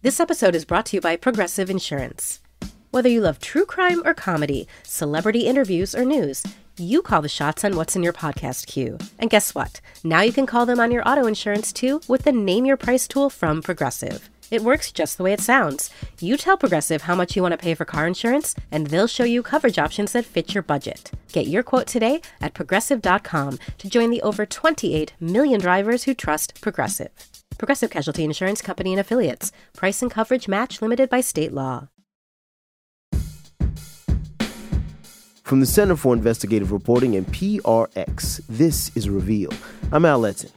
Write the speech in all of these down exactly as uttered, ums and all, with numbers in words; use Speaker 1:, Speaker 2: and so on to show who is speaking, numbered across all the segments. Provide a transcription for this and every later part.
Speaker 1: This episode is brought to you by Progressive Insurance. Whether you love true crime or comedy, celebrity interviews or news, you call the shots on what's in your podcast queue. And guess what? Now you can call them on your auto insurance too with the Name Your Price tool from Progressive. It works just the way it sounds. You tell Progressive how much you want to pay for car insurance, and they'll show you coverage options that fit your budget. Get your quote today at progressive dot com to join the over twenty-eight million drivers who trust Progressive. Progressive Casualty Insurance Company and Affiliates. Price and coverage match limited by state law.
Speaker 2: From the Center for Investigative Reporting and P R X, this is Reveal. I'm Al Letson.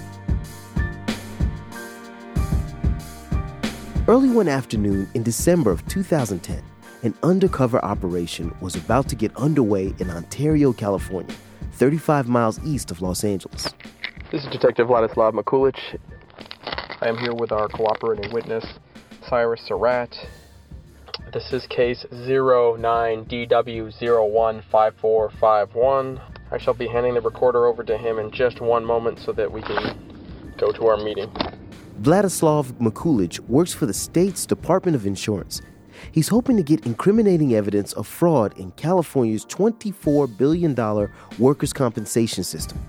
Speaker 2: Early one afternoon in December of two thousand ten, an undercover operation was about to get underway in Ontario, California, thirty-five miles east of Los Angeles.
Speaker 3: This is Detective Vladislav Mikulich. I am here with our cooperating witness, Cyrus Surratt. This is case zero nine D W zero one five four five one. I shall be handing the recorder over to him in just one moment so that we can go to our meeting.
Speaker 2: Vladislav Mikulich works for the state's Department of Insurance. He's hoping to get incriminating evidence of fraud in California's twenty-four billion dollars workers' compensation system.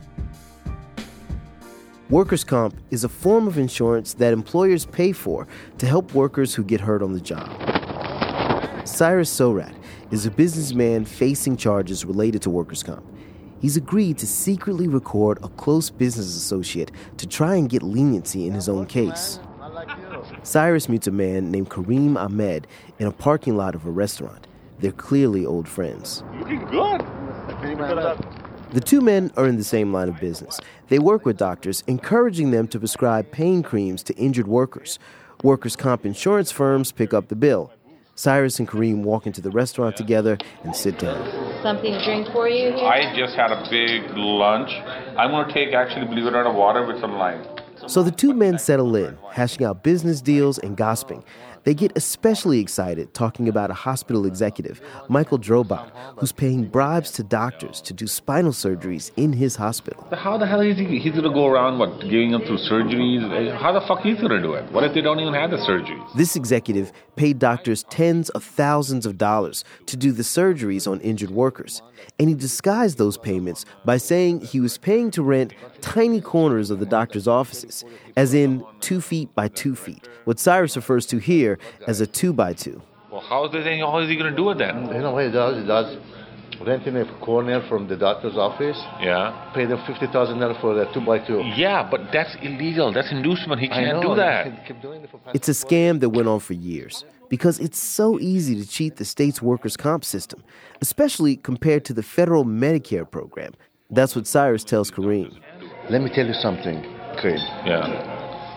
Speaker 2: Workers' comp is a form of insurance that employers pay for to help workers who get hurt on the job. Cyrus Surratt is a businessman facing charges related to workers' comp. He's agreed to secretly record a close business associate to try and get leniency in his own case. Cyrus meets a man named Kareem Ahmed in a parking lot of a restaurant. They're clearly old friends.
Speaker 4: Looking good.
Speaker 2: The two men are in the same line of business. They work with doctors, encouraging them to prescribe pain creams to injured workers. Workers' comp insurance firms pick up the bill. Cyrus and Kareem walk into the restaurant together and sit down.
Speaker 5: Something to drink for you here?
Speaker 4: I just had a big lunch. I'm going to take, actually, believe it or not, water with some lime.
Speaker 2: So the two men settle in, hashing out business deals and gossiping. They get especially excited talking about a hospital executive, Michael Drobot, who's paying bribes to doctors to do spinal surgeries in his hospital.
Speaker 4: How the hell is he? He's going to go around, what, giving them through surgeries? How the fuck he's going to do it? What if they don't even have the surgeries?
Speaker 2: This executive paid doctors tens of thousands of dollars to do the surgeries on injured workers. And he disguised those payments by saying he was paying to rent tiny corners of the doctor's offices, as in two feet by two feet, what Cyrus refers to here as a two by two.
Speaker 4: Well, how is, they, how is he going to do it then?
Speaker 6: You know what he does? He does renting a corner from the doctor's office.
Speaker 4: Yeah.
Speaker 6: Pay them fifty thousand dollars for that two by two.
Speaker 4: Yeah, but that's illegal. That's inducement. He can't do that.
Speaker 6: Keep doing it for
Speaker 2: It's a scam that went on for years because it's so easy to cheat the state's workers' comp system, especially compared to the federal Medicare program. That's what Cyrus tells Kareem.
Speaker 6: Let me tell you something, Kareem.
Speaker 4: Yeah.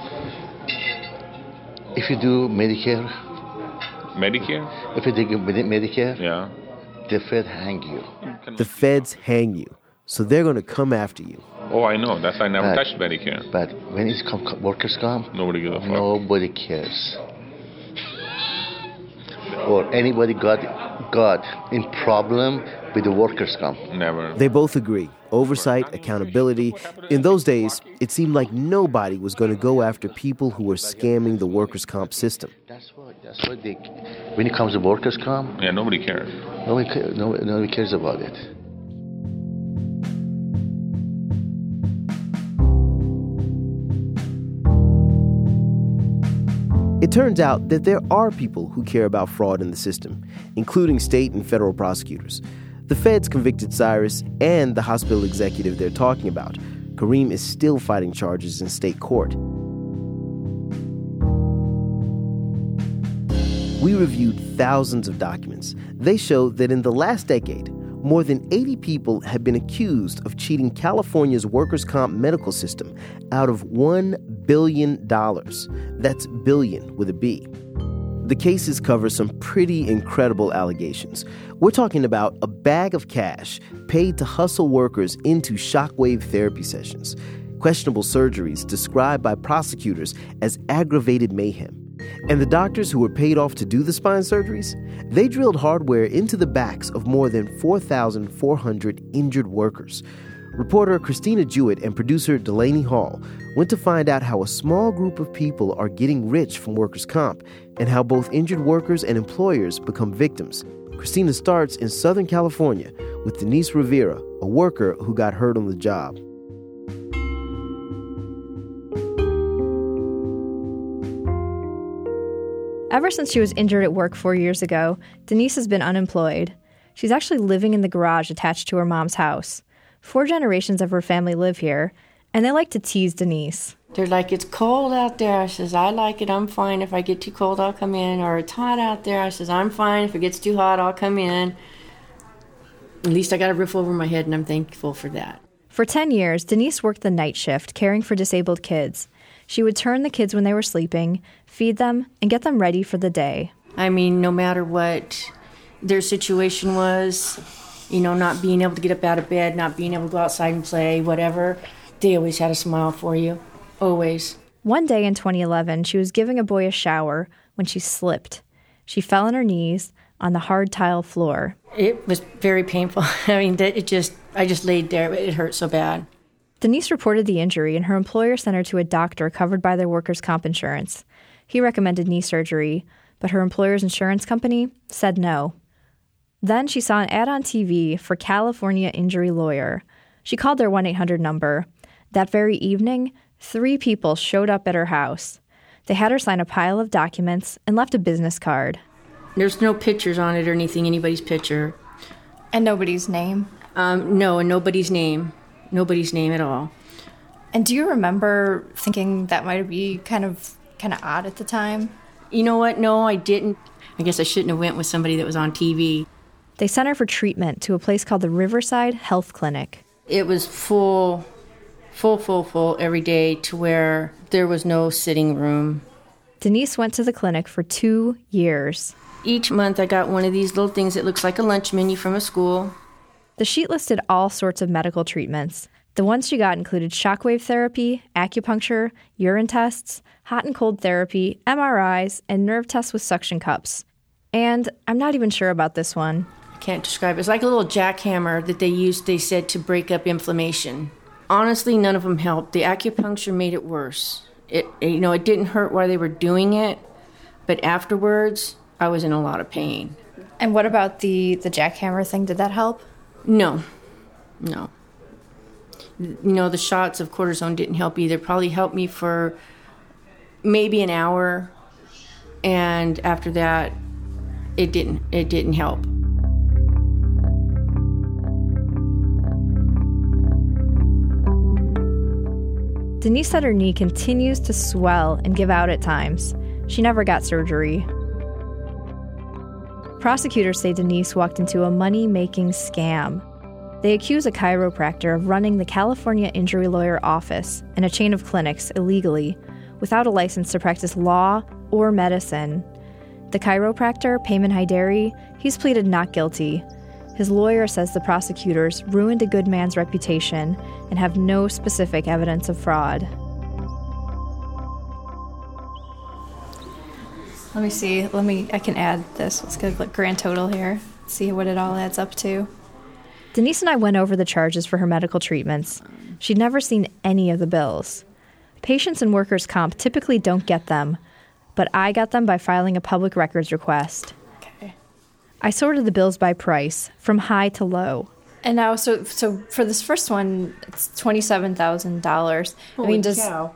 Speaker 6: If you do Medicare,
Speaker 4: Medicare?
Speaker 6: if you do Medicare,
Speaker 4: Yeah.
Speaker 6: the Fed hang you.
Speaker 2: The feds hang you, so they're going to come after you.
Speaker 4: Oh, I know. That's why I never
Speaker 6: But-
Speaker 4: touched Medicare.
Speaker 6: But when it's com- workers' comp,
Speaker 4: Nobody gives a fuck.
Speaker 6: nobody cares. Or anybody got got in problem with the workers' comp.
Speaker 4: Never.
Speaker 2: They both agree. Oversight, accountability. In those days, it seemed like nobody was going to go after people who were scamming the workers' comp system.
Speaker 6: That's what. That's what they. When it comes to workers' comp,
Speaker 4: Yeah, nobody cares.
Speaker 6: nobody, ca- nobody, nobody cares about it.
Speaker 2: It turns out that there are people who care about fraud in the system, including state and federal prosecutors. The feds convicted Cyrus and the hospital executive they're talking about. Kareem is still fighting charges in state court. We reviewed thousands of documents. They show that in the last decade, more than eighty people have been accused of cheating California's workers' comp medical system out of one billion dollars. That's billion with a B. The cases cover some pretty incredible allegations. We're talking about a bag of cash paid to hustle workers into shockwave therapy sessions, questionable surgeries described by prosecutors as aggravated mayhem. And the doctors who were paid off to do the spine surgeries, they drilled hardware into the backs of more than four thousand four hundred injured workers. Reporter Christina Jewett and producer Delaney Hall went to find out how a small group of people are getting rich from workers' comp and how both injured workers and employers become victims. Christina starts in Southern California with Denise Rivera, a worker who got hurt on the job.
Speaker 7: Ever since she was injured at work four years ago, Denise has been unemployed. She's actually living in the garage attached to her mom's house. Four generations of her family live here, and they like to tease Denise.
Speaker 5: They're like, it's cold out there. I says, I like it. I'm fine. If I get too cold, I'll come in. Or it's hot out there. I says, I'm fine. If it gets too hot, I'll come in. At least I got a roof over my head, and I'm thankful for that.
Speaker 7: For ten years, Denise worked the night shift, caring for disabled kids. She would turn the kids when they were sleeping, feed them, and get them ready for the day.
Speaker 5: I mean, no matter what their situation was, you know, not being able to get up out of bed, not being able to go outside and play, whatever, they always had a smile for you. Always.
Speaker 7: One day in twenty eleven, she was giving a boy a shower when she slipped. She fell on her knees on the hard tile floor.
Speaker 5: It was very painful. I mean, it just, I just laid there. It hurt so bad.
Speaker 7: Denise reported the injury, and her employer sent her to a doctor covered by their workers' comp insurance. He recommended knee surgery, but her employer's insurance company said no. Then she saw an ad on T V for California Injury Lawyer. She called their one eight hundred number. That very evening, three people showed up at her house. They had her sign a pile of documents and left a business card.
Speaker 5: There's no pictures on it or anything, anybody's picture.
Speaker 8: And nobody's name?
Speaker 5: Um, no, and nobody's name. Nobody's name at all.
Speaker 8: And do you remember thinking that might be kind of kind of odd at the time?
Speaker 5: You know what? No, I didn't. I guess I shouldn't have went with somebody that was on T V.
Speaker 7: They sent her for treatment to a place called the Riverside Health Clinic.
Speaker 5: It was full, full, full, full every day to where there was no sitting room.
Speaker 7: Denise went to the clinic for two years.
Speaker 5: Each month I got one of these little things that looks like a lunch menu from a school.
Speaker 7: The sheet listed all sorts of medical treatments. The ones she got included shockwave therapy, acupuncture, urine tests, hot and cold therapy, M R Is, and nerve tests with suction cups. And I'm not even sure about this one.
Speaker 5: I can't describe it. It's like a little jackhammer that they used, they said, to break up inflammation. Honestly, none of them helped. The acupuncture made it worse. It, you know, it didn't hurt while they were doing it, but afterwards, I was in a lot of pain.
Speaker 8: And what about the, the jackhammer thing? Did that help?
Speaker 5: No. No. You know, the shots of cortisone didn't help either. Probably helped me for maybe an hour, and after that, it didn't. It didn't help.
Speaker 7: Denise said her knee continues to swell and give out at times. She never got surgery. Prosecutors say Denise walked into a money-making scam. They accuse a chiropractor of running the California Injury Lawyer office and a chain of clinics illegally, without a license to practice law or medicine. The chiropractor, Payman Haidari, he's pleaded not guilty. His lawyer says the prosecutors ruined a good man's reputation and have no specific evidence of fraud.
Speaker 8: Let me see. Let me. I can add this. Let's get a grand total here. See what it all adds up to.
Speaker 7: Denise and I went over the charges for her medical treatments. She'd never seen any of the bills. Patients and workers' comp typically don't get them, but I got them by filing a public records request.
Speaker 8: Okay.
Speaker 7: I sorted the bills by price, from high to low.
Speaker 8: And now, so so for this first one, it's twenty-seven thousand dollars.
Speaker 5: Holy
Speaker 8: I mean, does
Speaker 5: cow.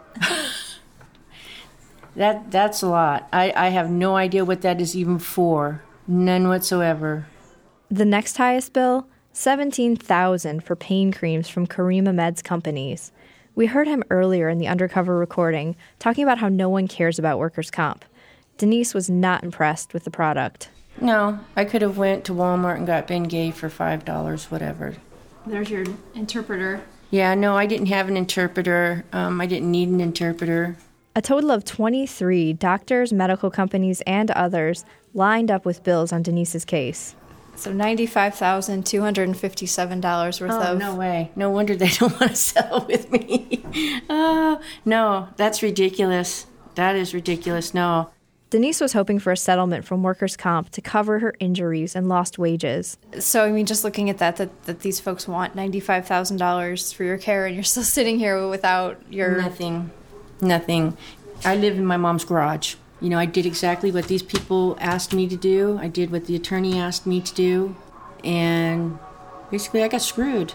Speaker 5: that that's a lot. I, I have no idea what that is even for. None whatsoever.
Speaker 7: The next highest bill, seventeen thousand dollars for pain creams from Kareem Ahmed's companies. We heard him earlier in the undercover recording talking about how no one cares about workers' comp. Denise was not impressed with the product.
Speaker 5: No, I could have went to Walmart and got Bengay for five dollars, whatever.
Speaker 8: There's your interpreter.
Speaker 5: Yeah, no, I didn't have an interpreter. Um, I didn't need an interpreter.
Speaker 7: A total of twenty-three doctors, medical companies, and others lined up with bills on Denise's case.
Speaker 8: So ninety-five thousand two hundred fifty-seven dollars worth
Speaker 5: oh,
Speaker 8: of...
Speaker 5: no way. No wonder they don't want to settle with me. uh, no, that's ridiculous. That is ridiculous. No.
Speaker 7: Denise was hoping for a settlement from workers' comp to cover her injuries and lost wages.
Speaker 8: So, I mean, just looking at that, that, that these folks want ninety-five thousand dollars for your care, and you're still sitting here without your...
Speaker 5: Nothing. Nothing. I live in my mom's garage. You know, I did exactly what these people asked me to do. I did what the attorney asked me to do. And basically, I got screwed.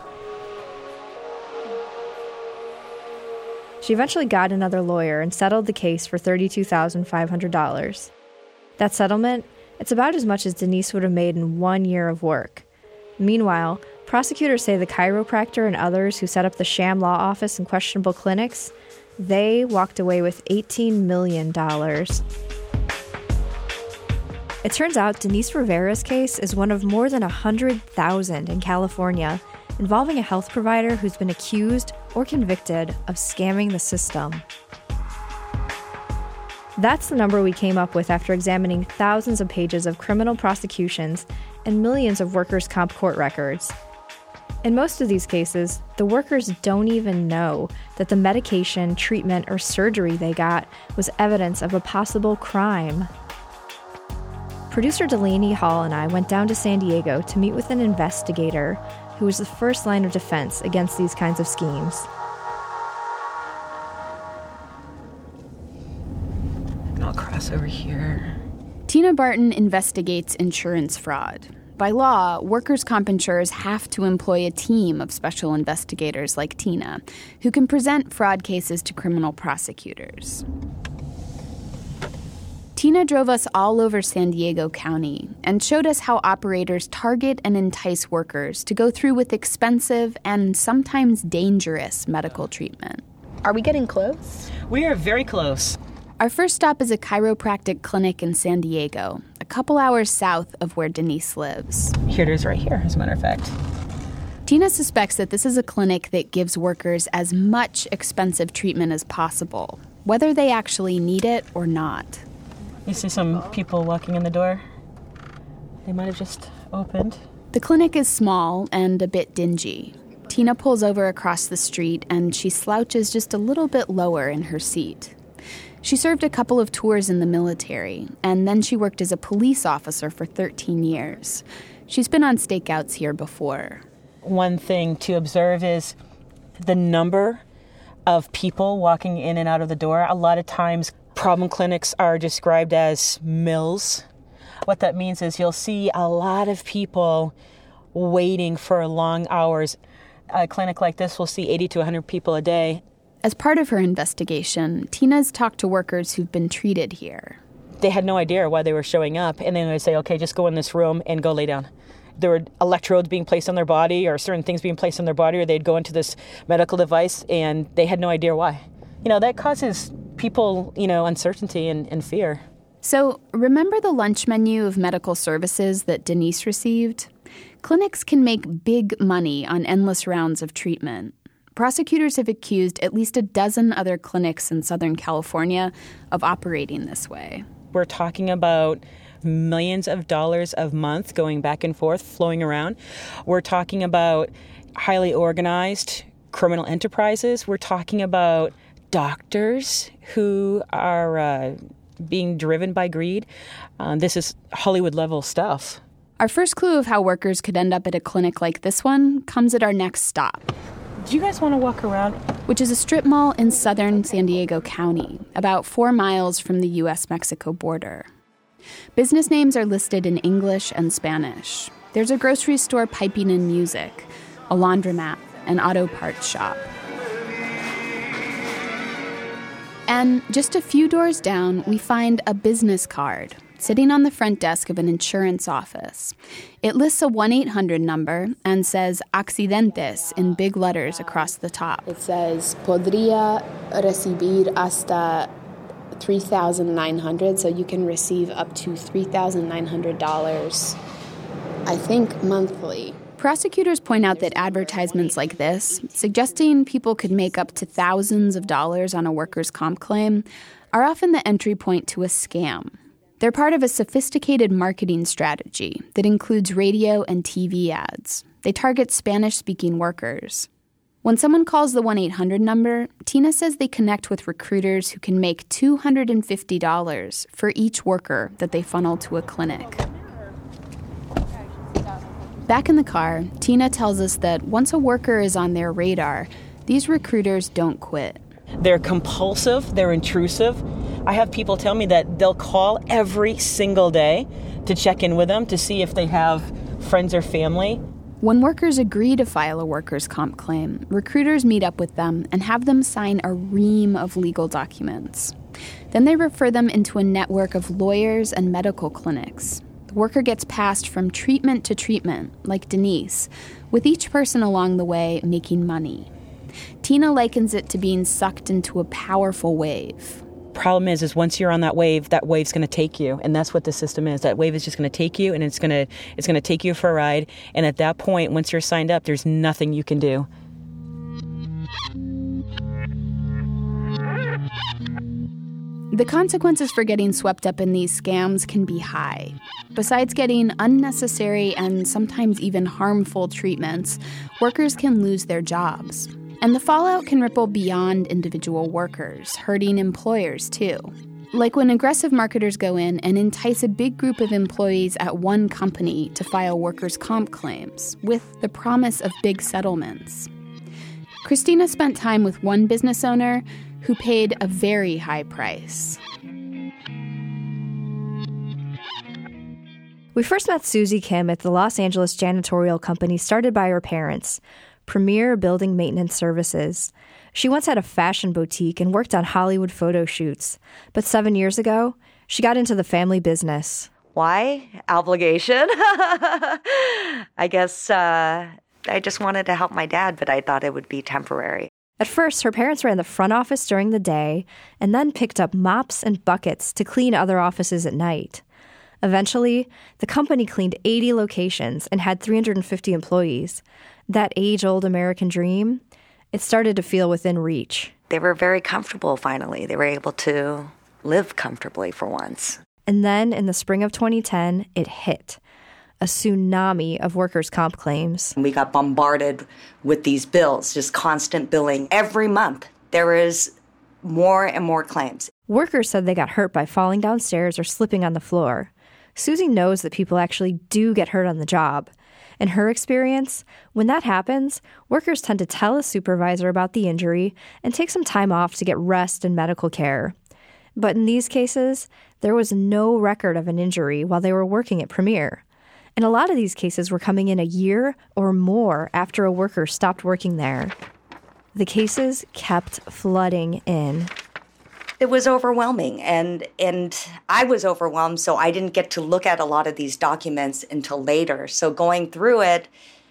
Speaker 7: She eventually got another lawyer and settled the case for thirty-two thousand five hundred dollars. That settlement, it's about as much as Denise would have made in one year of work. Meanwhile, prosecutors say the chiropractor and others who set up the sham law office and questionable clinics, they walked away with eighteen million dollars. It turns out Denise Rivera's case is one of more than one hundred thousand in California, involving a health provider who's been accused or convicted of scamming the system. That's the number we came up with after examining thousands of pages of criminal prosecutions and millions of workers' comp court records. In most of these cases, the workers don't even know that the medication, treatment, or surgery they got was evidence of a possible crime. Producer Delaney Hall and I went down to San Diego to meet with an investigator who was the first line of defense against these kinds of schemes.
Speaker 9: I'll cross over here.
Speaker 10: Tina Barton investigates insurance fraud. By law, workers' comp insurers have to employ a team of special investigators like Tina, who can present fraud cases to criminal prosecutors. Tina drove us all over San Diego County and showed us how operators target and entice workers to go through with expensive and sometimes dangerous medical treatment.
Speaker 9: Are we getting close? We are very close.
Speaker 10: Our first stop is a chiropractic clinic in San Diego, a couple hours south of where Denise lives.
Speaker 9: Here it is right here, as a matter of fact.
Speaker 10: Tina suspects that this is a clinic that gives workers as much expensive treatment as possible, whether they actually need it or not.
Speaker 9: You see some people walking in the door? They might have just opened.
Speaker 10: The clinic is small and a bit dingy. Tina pulls over across the street and she slouches just a little bit lower in her seat. She served a couple of tours in the military, and then she worked as a police officer for thirteen years. She's been on stakeouts here before.
Speaker 9: One thing to observe is the number of people walking in and out of the door. A lot of times, problem clinics are described as mills. What that means is you'll see a lot of people waiting for long hours. A clinic like this will see eighty to one hundred people a day.
Speaker 10: As part of her investigation, Tina's talked to workers who've been treated here.
Speaker 9: They had no idea why they were showing up, and then they would say, okay, just go in this room and go lay down. There were electrodes being placed on their body or certain things being placed on their body, or they'd go into this medical device, and they had no idea why. You know, that causes people, you know, uncertainty and, and fear.
Speaker 10: So remember the lunch menu of medical services that Denise received? Clinics can make big money on endless rounds of treatment. Prosecutors have accused at least a dozen other clinics in Southern California of operating this way.
Speaker 9: We're talking about millions of dollars a month going back and forth, flowing around. We're talking about highly organized criminal enterprises. We're talking about doctors who are uh, being driven by greed. Um, this is Hollywood-level stuff.
Speaker 10: Our first clue of how workers could end up at a clinic like this one comes at our next stop.
Speaker 9: Do you guys want to walk around?
Speaker 10: Which is a strip mall in southern San Diego County, about four miles from the U S Mexico border. Business names are listed in English and Spanish. There's a grocery store piping in music, a laundromat, an auto parts shop. And just a few doors down, we find a business card sitting on the front desk of an insurance office. It lists a one eight hundred number and says accidentes in big letters across the top.
Speaker 11: It says podría recibir hasta three thousand nine hundred dollars, so you can receive up to three thousand nine hundred dollars, I think, monthly.
Speaker 10: Prosecutors point out that advertisements like this, suggesting people could make up to thousands of dollars on a workers' comp claim, are often the entry point to a scam. They're part of a sophisticated marketing strategy that includes radio and T V ads. They target Spanish-speaking workers. When someone calls the one eight hundred number, Tina says they connect with recruiters who can make two hundred fifty dollars for each worker that they funnel to a clinic. Back in the car, Tina tells us that once a worker is on their radar, these recruiters don't quit.
Speaker 9: They're compulsive, they're intrusive. I have people tell me that they'll call every single day to check in with them to see if they have friends or family.
Speaker 10: When workers agree to file a workers' comp claim, recruiters meet up with them and have them sign a ream of legal documents. Then they refer them into a network of lawyers and medical clinics. The worker gets passed from treatment to treatment, like Denise, with each person along the way making money. Tina likens it to being sucked into a powerful wave.
Speaker 9: Problem is, is once you're on that wave, that wave's going to take you, and that's what the system is. That wave is just going to take you, and it's going to it's going to take you for a ride. And at that point, once you're signed up, there's nothing you can do.
Speaker 10: The consequences for getting swept up in these scams can be high. Besides getting unnecessary and sometimes even harmful treatments, workers can lose their jobs. And the fallout can ripple beyond individual workers, hurting employers too. Like when aggressive marketers go in and entice a big group of employees at one company to file workers' comp claims, with the promise of big settlements. Christina spent time with one business owner who paid a very high price.
Speaker 7: We first met Susie Kim at the Los Angeles janitorial company started by her parents, Premier Building Maintenance Services. She once had a fashion boutique and worked on Hollywood photo shoots. But seven years ago, she got into the family business.
Speaker 12: Why? Obligation? I guess uh, I just wanted to help my dad, but I thought it would be temporary.
Speaker 7: At first, her parents ran the front office during the day and then picked up mops and buckets to clean other offices at night. Eventually, the company cleaned eighty locations and had three hundred fifty employees. That age-old American dream, it started to feel within reach.
Speaker 12: They were very comfortable, finally. They were able to live comfortably for once.
Speaker 7: And then, in the spring of twenty ten, it hit. A tsunami of workers' comp claims.
Speaker 12: We got bombarded with these bills, just constant billing. Every month, there is more and more claims.
Speaker 7: Workers said they got hurt by falling downstairs or slipping on the floor. Susie knows that people actually do get hurt on the job. In her experience, when that happens, workers tend to tell a supervisor about the injury and take some time off to get rest and medical care. But in these cases, there was no record of an injury while they were working at Premier. And a lot of these cases were coming in a year or more after a worker stopped working there. The cases kept flooding in.
Speaker 12: It was overwhelming, and and I was overwhelmed, so I didn't get to look at a lot of these documents until later. So going through it,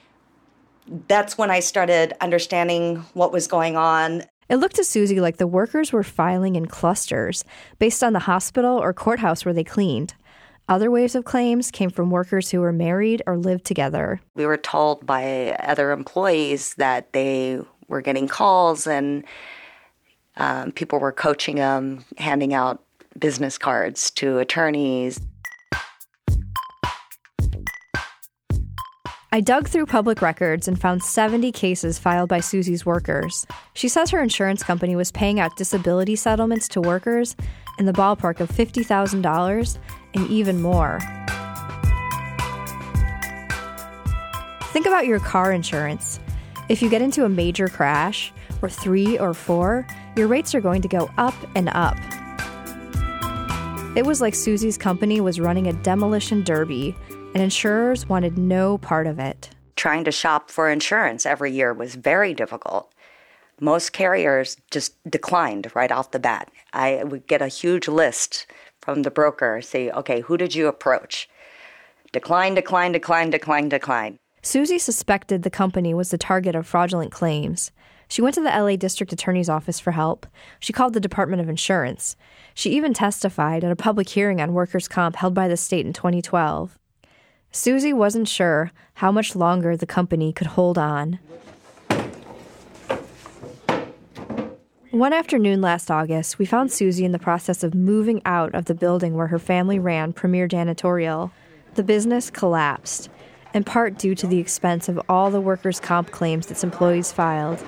Speaker 12: that's when I started understanding what was going on.
Speaker 7: It looked to Susie like the workers were filing in clusters based on the hospital or courthouse where they cleaned. Other waves of claims came from workers who were married or lived together.
Speaker 12: We were told by other employees that they were getting calls and um, people were coaching them, handing out business cards to attorneys.
Speaker 7: I dug through public records and found seventy cases filed by Susie's workers. She says her insurance company was paying out disability settlements to workers in the ballpark of fifty thousand dollars and even more. Think about your car insurance. If you get into a major crash, or three or four, your rates are going to go up and up. It was like Susie's company was running a demolition derby, and insurers wanted no part of it.
Speaker 12: Trying to shop for insurance every year was very difficult. Most carriers just declined right off the bat. I would get a huge list from the broker, say, okay, who did you approach? Decline, decline, decline, decline, decline.
Speaker 7: Susie suspected the company was the target of fraudulent claims. She went to the L A District Attorney's Office for help. She called the Department of Insurance. She even testified at a public hearing on workers' comp held by the state in twenty twelve. Susie wasn't sure how much longer the company could hold on. One afternoon last August, we found Susie in the process of moving out of the building where her family ran Premier Janitorial. The business collapsed. in part due to the expense of all the workers' comp claims its employees filed.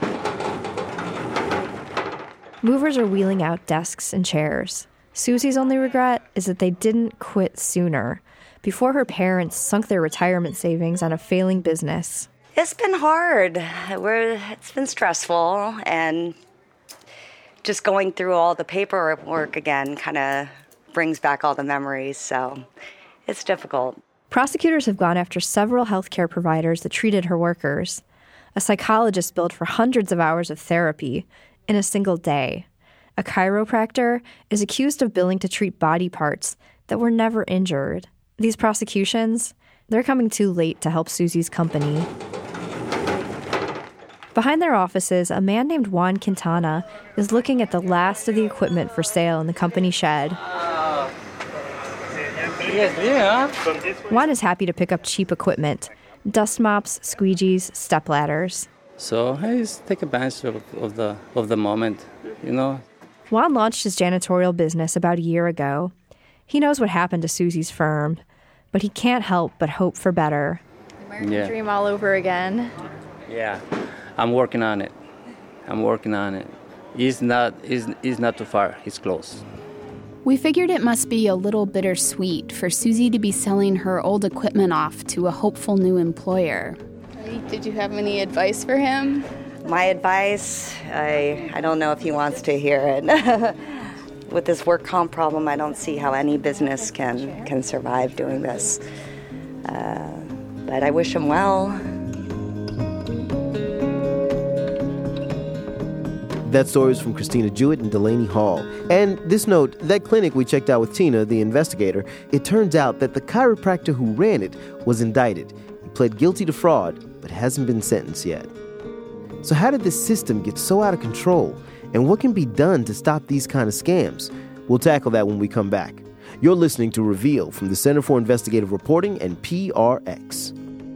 Speaker 7: Movers are wheeling out desks and chairs. Susie's only regret is that they didn't quit sooner, before her parents sunk their retirement savings on a failing business.
Speaker 12: It's been hard. We're, it's been stressful, and just going through all the paperwork again kind of brings back all the memories, so it's difficult.
Speaker 7: Prosecutors have gone after several healthcare providers that treated her workers. A psychologist billed for hundreds of hours of therapy in a single day. A chiropractor is accused of billing to treat body parts that were never injured. These prosecutions, they're coming too late to help Susie's company. Behind their offices, a man named Juan Quintana is looking at the last of the equipment for sale in the company shed. Juan is happy to pick up cheap equipment, dust mops, squeegees, stepladders.
Speaker 13: So I just take advantage of, of the of the moment, you know.
Speaker 7: Juan launched his janitorial business about a year ago. He knows what happened to Susie's firm, but he can't help but hope for better.
Speaker 8: American
Speaker 13: Yeah.
Speaker 8: dream all over again.
Speaker 13: Yeah, I'm working on it. I'm working on it. It's not, it's, it's not too far. It's close.
Speaker 10: We figured it must be a little bittersweet for Susie to be selling her old equipment off to a hopeful new employer.
Speaker 11: Did you have any advice for him?
Speaker 12: My advice, I, I don't know if he wants to hear it. With this work comp problem, I don't see how any business can, can survive doing this. Uh, but I wish him well.
Speaker 2: That story is from Christina Jewett and Delaney Hall. And this note, that clinic we checked out with Tina, the investigator, it turns out that the chiropractor who ran it was indicted. He pled guilty to fraud, but hasn't been sentenced yet. So how did this system get so out of control? And what can be done to stop these kind of scams? We'll tackle that when we come back. You're listening to Reveal from the Center for Investigative Reporting and P R X.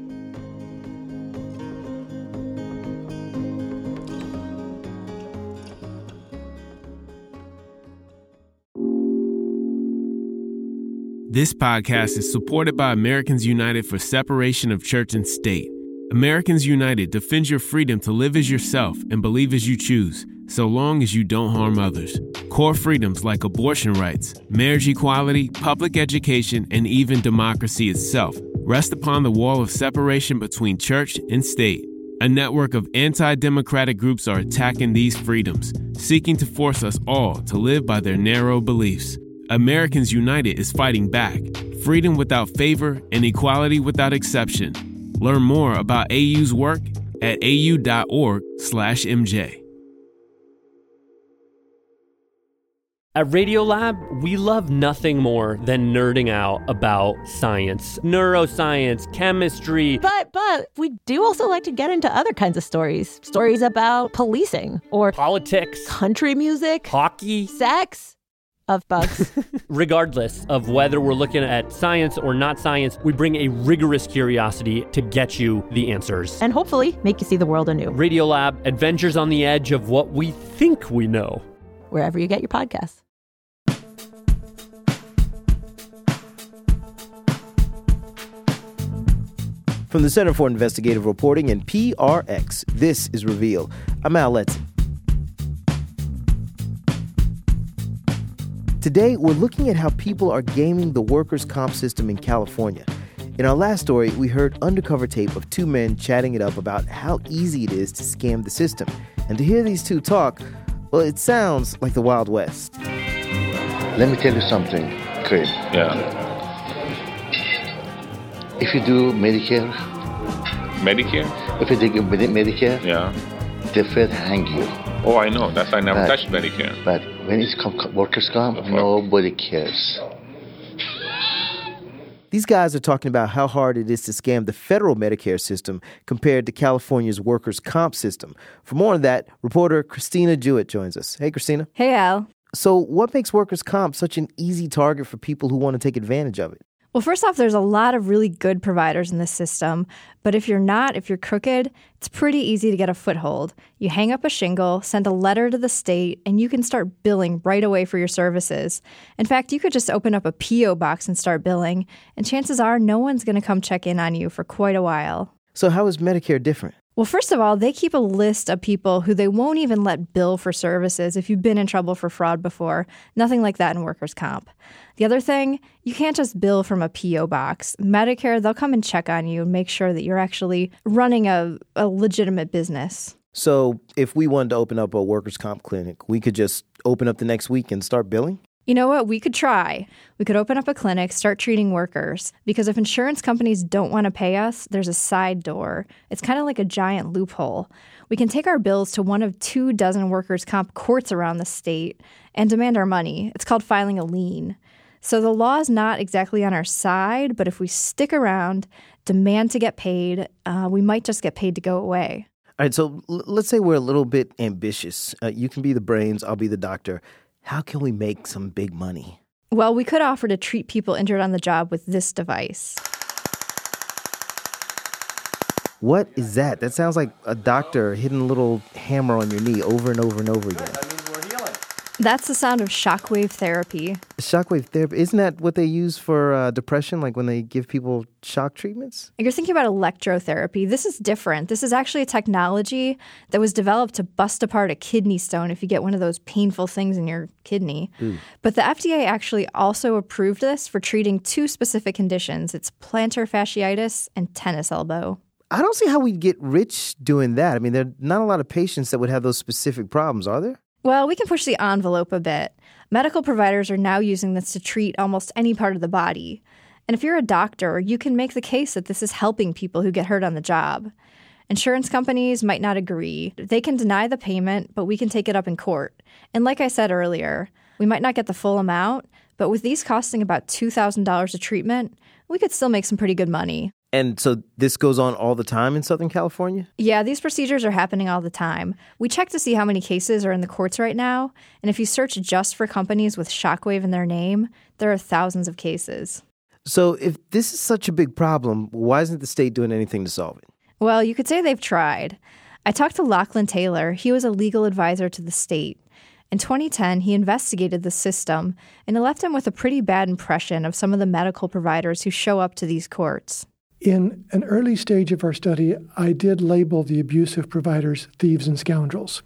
Speaker 14: This podcast is supported by Americans United for Separation of Church and State. Americans United defends your freedom to live as yourself and believe as you choose, so long as you don't harm others. Core freedoms like abortion rights, marriage equality, public education, and even democracy itself rest upon the wall of separation between church and state. A network of anti-democratic groups are attacking these freedoms, seeking to force us all to live by their narrow beliefs. Americans United is fighting back. Freedom without favor and equality without exception. Learn more about A U's work at au.org slash MJ.
Speaker 15: At Radiolab, we love nothing more than nerding out about science, neuroscience, chemistry.
Speaker 16: But but we do also like to get into other kinds of stories. Stories about policing or
Speaker 15: politics,
Speaker 16: country music,
Speaker 15: hockey,
Speaker 16: sex. Of bugs.
Speaker 15: Regardless of whether we're looking at science or not science, we bring a rigorous curiosity to get you the answers.
Speaker 16: And hopefully make you see the world anew.
Speaker 15: Radiolab, adventures on the edge of what we think we know.
Speaker 16: Wherever you get your podcasts.
Speaker 2: From the Center for Investigative Reporting and P R X, this is Reveal. I'm Al Letson. Today, we're looking at how people are gaming the workers' comp system in California. In our last story, we heard undercover tape of two men chatting it up about how easy it is to scam the system. And to hear these two talk, well, it sounds like the Wild West.
Speaker 6: Let me tell you something, Craig.
Speaker 4: Yeah.
Speaker 6: If you do Medicare,
Speaker 4: Medicare?
Speaker 6: if you take Medicare,
Speaker 4: Yeah.
Speaker 6: the Fed hang you.
Speaker 4: Oh, I know. That's why I never
Speaker 6: But-
Speaker 4: touched Medicare.
Speaker 6: But when it's com- workers' comp, nobody cares.
Speaker 2: These guys are talking about how hard it is to scam the federal Medicare system compared to California's workers' comp system. For more on that, reporter Christina Jewett joins us. Hey, Christina.
Speaker 7: Hey, Al.
Speaker 2: So what makes workers' comp such an easy target for people who want to take advantage of it?
Speaker 7: Well, first off, there's a lot of really good providers in this system. But if you're not, if you're crooked, it's pretty easy to get a foothold. You hang up a shingle, send a letter to the state, and you can start billing right away for your services. In fact, you could just open up a P O box and start billing, and chances are no one's going to come check in on you for quite a while.
Speaker 2: So how is Medicare different?
Speaker 7: Well, first of all, they keep a list of people who they won't even let bill for services if you've been in trouble for fraud before. Nothing like that in workers' comp. The other thing, you can't just bill from a P O box. Medicare, they'll come and check on you and make sure that you're actually running a, a legitimate business.
Speaker 2: So if we wanted to open up a workers' comp clinic, we could just open up the next week and start billing?
Speaker 7: You know what? We could try. We could open up a clinic, start treating workers. Because if insurance companies don't want to pay us, there's a side door. It's kind of like a giant loophole. We can take our bills to one of two dozen workers' comp courts around the state and demand our money. It's called filing a lien. So the law is not exactly on our side, but if we stick around, demand to get paid, uh, we might just get paid to go away.
Speaker 2: All right, so l- let's say we're a little bit ambitious. Uh, you can be the brains, I'll be the doctor. How can we make some big money?
Speaker 7: Well, we could offer to treat people injured on the job with this device.
Speaker 2: What is that? That sounds like a doctor hitting a little hammer on your knee over and over and over again.
Speaker 7: That's the sound of shockwave therapy.
Speaker 2: Shockwave therapy, isn't that what they use for uh, depression, like when they give people shock treatments?
Speaker 7: You're thinking about electrotherapy. This is different. This is actually a technology that was developed to bust apart a kidney stone if you get one of those painful things in your kidney. Ooh. But the F D A actually also approved this for treating two specific conditions. It's plantar fasciitis and tennis elbow.
Speaker 2: I don't see how we'd get rich doing that. I mean, there are not a lot of patients that would have those specific problems, are there?
Speaker 7: Well, we can push the envelope a bit. Medical providers are now using this to treat almost any part of the body. And if you're a doctor, you can make the case that this is helping people who get hurt on the job. Insurance companies might not agree. They can deny the payment, but we can take it up in court. And like I said earlier, we might not get the full amount, but with these costing about two thousand dollars a treatment, we could still make some pretty good money.
Speaker 2: And so this goes on all the time in Southern California?
Speaker 7: Yeah, these procedures are happening all the time. We check to see how many cases are in the courts right now, and if you search just for companies with Shockwave in their name, there are thousands of cases.
Speaker 2: So if this is such a big problem, why isn't the state doing anything to solve it?
Speaker 7: Well, you could say they've tried. I talked to Lachlan Taylor. He was a legal advisor to the state. In twenty ten, he investigated the system, and it left him with a pretty bad impression of some of the medical providers who show up to these courts.
Speaker 17: In an early stage of our study, I did label the abusive providers thieves and scoundrels.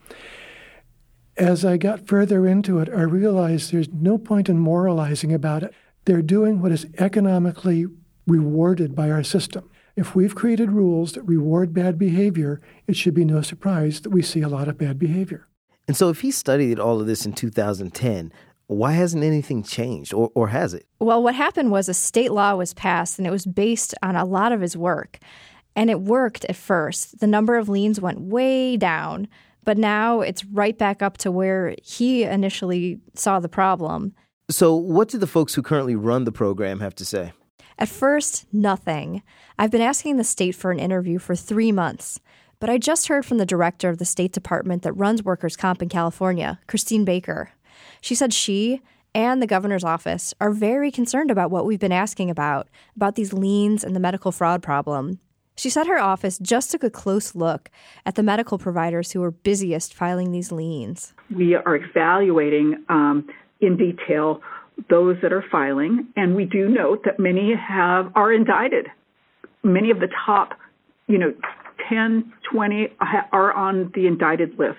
Speaker 17: As I got further into it, I realized there's no point in moralizing about it. They're doing what is economically rewarded by our system. If we've created rules that reward bad behavior, it should be no surprise that we see a lot of bad behavior.
Speaker 2: And so if he studied all of this in two thousand ten, why hasn't anything changed, or, or has it?
Speaker 7: Well, what happened was a state law was passed, and it was based on a lot of his work. And it worked at first. The number of liens went way down, but now it's right back up to where he initially saw the problem.
Speaker 2: So what do the folks who currently run the program have to say?
Speaker 7: At first, nothing. I've been asking the state for an interview for three months. But I just heard from the director of the State Department that runs workers' comp in California, Christine Baker. She said she and the governor's office are very concerned about what we've been asking about, about these liens and the medical fraud problem. She said her office just took a close look at the medical providers who were busiest filing these liens.
Speaker 18: We are evaluating um, in detail those that are filing, and we do note that many have are indicted. Many of the top, you know, ten, twenty are on the indicted list.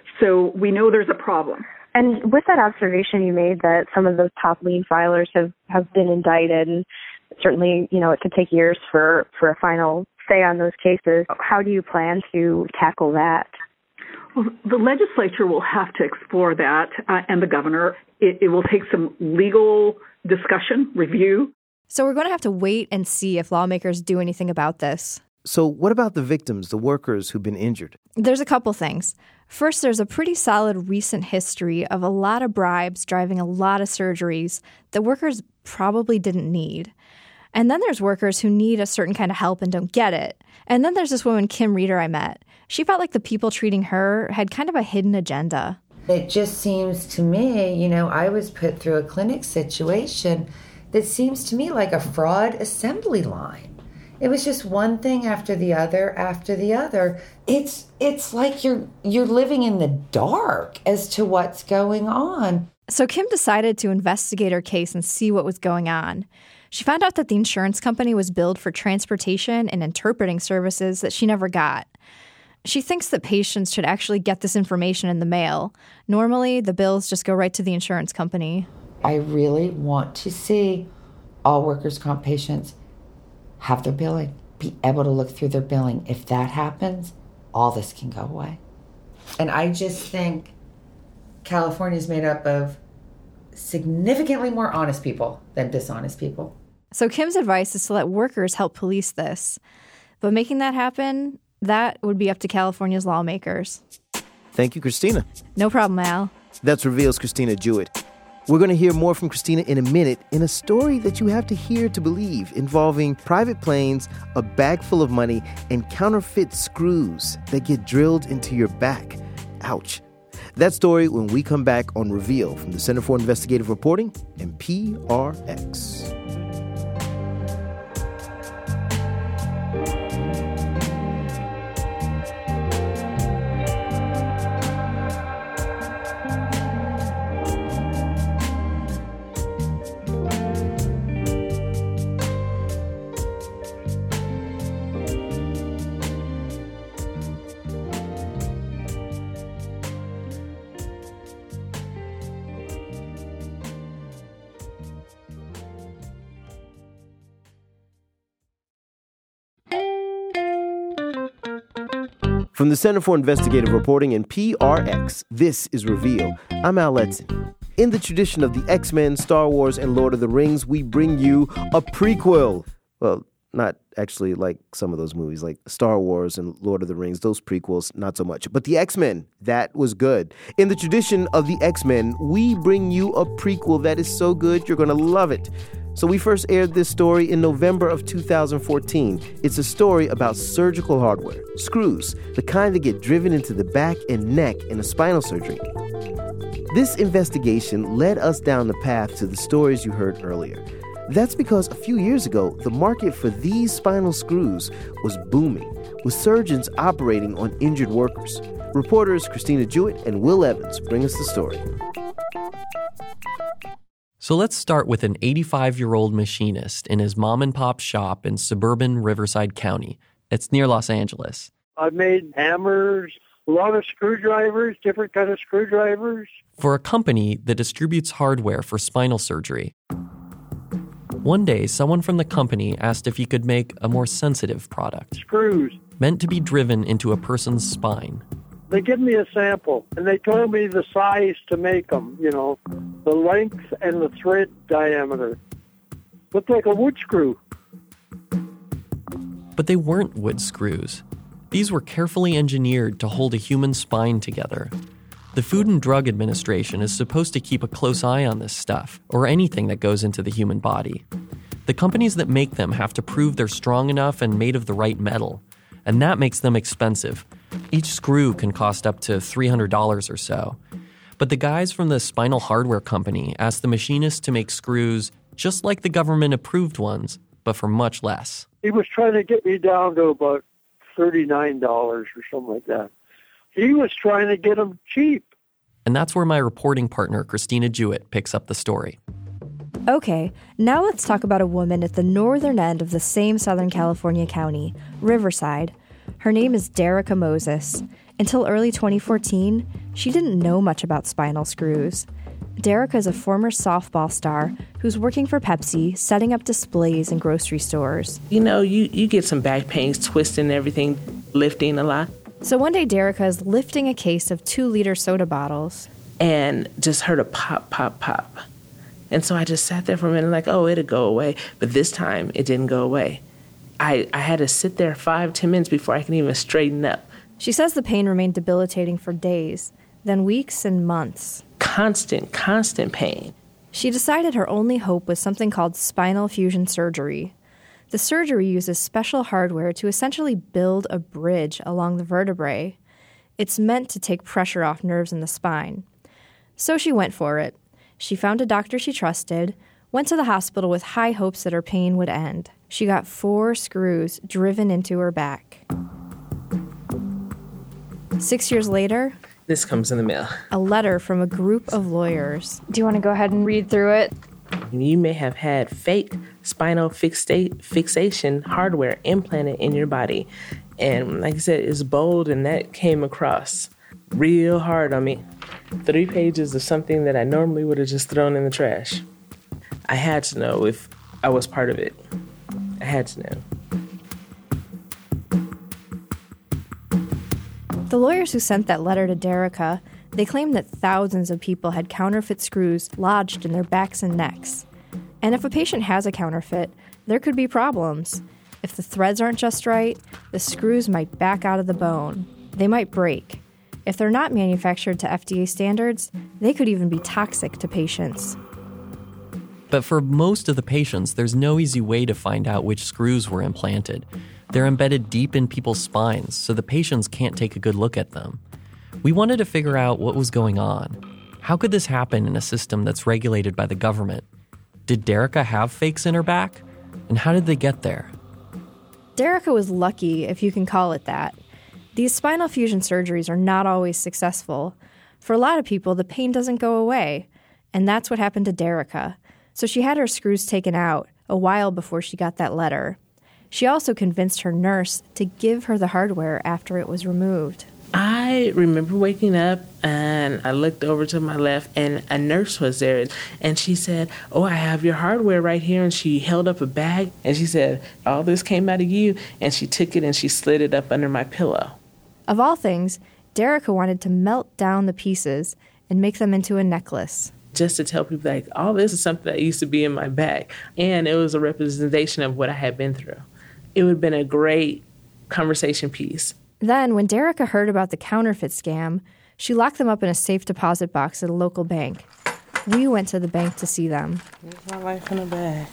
Speaker 18: So we know there's a problem.
Speaker 19: And with that observation you made that some of those top lien filers have, have been indicted, and certainly, you know, it could take years for, for a final say on those cases, how do you plan to tackle that?
Speaker 18: Well, the legislature will have to explore that, uh, and the governor. It, it will take some legal discussion, review.
Speaker 7: So we're going to have to wait and see if lawmakers do anything about this.
Speaker 2: So what about the victims, the workers who've been injured?
Speaker 7: There's a couple things. First, there's a pretty solid recent history of a lot of bribes driving a lot of surgeries that workers probably didn't need. And then there's workers who need a certain kind of help and don't get it. And then there's this woman, Kim Reeder, I met. She felt like the people treating her had kind of a hidden agenda.
Speaker 20: It just seems to me, you know, I was put through a clinic situation that seems to me like a fraud assembly line. It was just one thing after the other after the other. It's it's like you're you're living in the dark as to what's going on.
Speaker 7: So Kim decided to investigate her case and see what was going on. She found out that the insurance company was billed for transportation and interpreting services that she never got. She thinks that patients should actually get this information in the mail. Normally, the bills just go right to the insurance company.
Speaker 20: I really want to see all workers' comp patients have their billing, be able to look through their billing. If that happens, all this can go away. And I just think California is made up of significantly more honest people than dishonest people.
Speaker 7: So Kim's advice is to let workers help police this. But making that happen, that would be up to California's lawmakers.
Speaker 2: Thank you, Christina.
Speaker 7: No problem, Al.
Speaker 2: That's Reveal's Christina Jewett. We're going to hear more from Christina in a minute in a story that you have to hear to believe, involving private planes, a bag full of money, and counterfeit screws that get drilled into your back. Ouch. That story when we come back on Reveal from the Center for Investigative Reporting and P R X. From the Center for Investigative Reporting and P R X, this is Reveal. I'm Al Letson. In the tradition of the X-Men, Star Wars, and Lord of the Rings, we bring you a prequel. Well, not actually like some of those movies, like Star Wars and Lord of the Rings, those prequels, not so much. But the X-Men, that was good. In the tradition of the X-Men, we bring you a prequel that is so good, you're going to love it. So we first aired this story in November of two thousand fourteen. It's a story about surgical hardware, screws, the kind that get driven into the back and neck in a spinal surgery. This investigation led us down the path to the stories you heard earlier. That's because a few years ago, the market for these spinal screws was booming, with surgeons operating on injured workers. Reporters Christina Jewett and Will Evans bring us the story.
Speaker 21: So let's start with an eighty-five-year-old machinist in his mom-and-pop shop in suburban Riverside County. It's near Los Angeles.
Speaker 22: I've made hammers, a lot of screwdrivers, different kind of screwdrivers.
Speaker 21: For a company that distributes hardware for spinal surgery. One day, someone from the company asked if he could make a more sensitive product.
Speaker 22: Screws.
Speaker 21: Meant to be driven into a person's spine.
Speaker 22: They give me a sample, and they told me the size to make them, you know, the length and the thread diameter. Looked like a wood screw.
Speaker 21: But they weren't wood screws. These were carefully engineered to hold a human spine together. The Food and Drug Administration is supposed to keep a close eye on this stuff, or anything that goes into the human body. The companies that make them have to prove they're strong enough and made of the right metal, and that makes them expensive. Each screw can cost up to three hundred dollars or so. But the guys from the spinal hardware company asked the machinist to make screws just like the government-approved ones, but for much less.
Speaker 22: He was trying to get me down to about thirty-nine dollars or something like that. He was trying to get them cheap.
Speaker 21: And that's where my reporting partner, Christina Jewett, picks up the story.
Speaker 7: Okay, now let's talk about a woman at the northern end of the same Southern California county, Riverside. Her name is Derica Moses. Until early twenty fourteen, she didn't know much about spinal screws. Derica is a former softball star who's working for Pepsi, setting up displays in grocery stores.
Speaker 23: You know, you, you get some back pains, twisting everything, lifting a lot.
Speaker 7: So one day, Derica is lifting a case of two-liter soda bottles.
Speaker 23: And just heard a pop, pop, pop. And so I just sat there for a minute like, oh, it'll go away. But this time, it didn't go away. I, I had to sit there five, ten minutes before I can even straighten up.
Speaker 7: She says the pain remained debilitating for days, then weeks and months.
Speaker 23: Constant, constant pain.
Speaker 7: She decided her only hope was something called spinal fusion surgery. The surgery uses special hardware to essentially build a bridge along the vertebrae. It's meant to take pressure off nerves in the spine. So she went for it. She found a doctor she trusted, went to the hospital with high hopes that her pain would end. She got four screws driven into her back. Six years later,
Speaker 23: this comes in the mail.
Speaker 7: A letter from a group of lawyers.
Speaker 8: Do you want to go ahead and read through it?
Speaker 23: You may have had fake spinal fixa- fixation hardware implanted in your body. And like I said, it's bold, and that came across real hard on me. Three pages of something that I normally would have just thrown in the trash. I had to know if I was part of it. I had to know.
Speaker 7: The lawyers who sent that letter to Derica, they claimed that thousands of people had counterfeit screws lodged in their backs and necks. And if a patient has a counterfeit, there could be problems. If the threads aren't just right, the screws might back out of the bone. They might break. If they're not manufactured to F D A standards, they could even be toxic to patients.
Speaker 21: But for most of the patients, there's no easy way to find out which screws were implanted. They're embedded deep in people's spines, so the patients can't take a good look at them. We wanted to figure out what was going on. How could this happen in a system that's regulated by the government? Did Derica have fakes in her back? And how did they get there?
Speaker 7: Derica was lucky, if you can call it that. These spinal fusion surgeries are not always successful. For a lot of people, the pain doesn't go away. And that's what happened to Derica. So she had her screws taken out a while before she got that letter. She also convinced her nurse to give her the hardware after it was removed.
Speaker 23: I remember waking up and I looked over to my left and a nurse was there, and she said, "Oh, I have your hardware right here." And she held up a bag and she said, "All this came out of you." And she took it and she slid it up under my pillow.
Speaker 7: Of all things, Derica wanted to melt down the pieces and make them into a necklace.
Speaker 23: Just to tell people, like, all this is something that used to be in my bag. And it was a representation of what I had been through. It would have been a great conversation piece.
Speaker 7: Then, when Derica heard about the counterfeit scam, she locked them up in a safe deposit box at a local bank. We went to the bank to see them.
Speaker 23: Here's my life in a bag.